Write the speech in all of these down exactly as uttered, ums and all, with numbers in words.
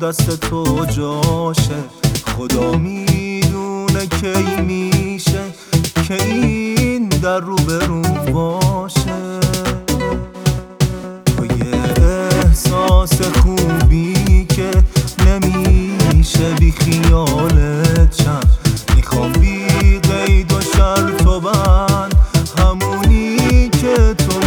دست تو جاشه. خدا میدونه کی میشه که این در رو برون باشه. تو یه احساس خوبی که نمیشه بی خیالت شم. میخوام بی قید و شرط و بند همونی که تو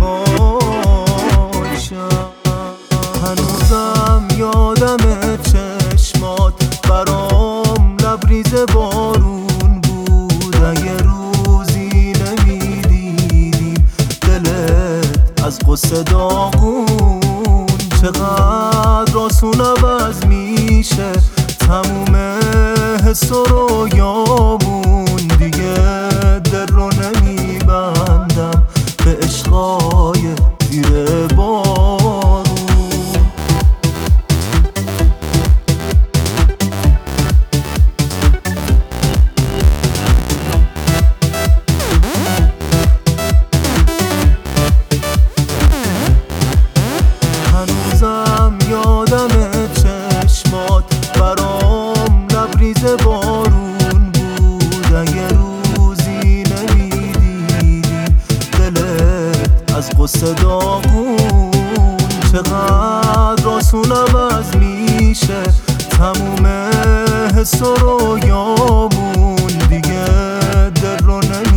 میخوای شم. هنوزم یادم چشمات برام لبریز بارون بود. اگه روزی نمیدیدیم دلت از قصه داغون. چقدر آسون عوض میشه تموم حس و رویامون. دیگه دل رو نمیبندم به عشقای زیر بارون. هنوزم یادم چشمات برام لبریز بارون بود. اگه روزی نمیدیدیم دلت از قصه داغون. چقدر آسون عوض میشه تموم حس و رویامون. دیگه دل رو نمی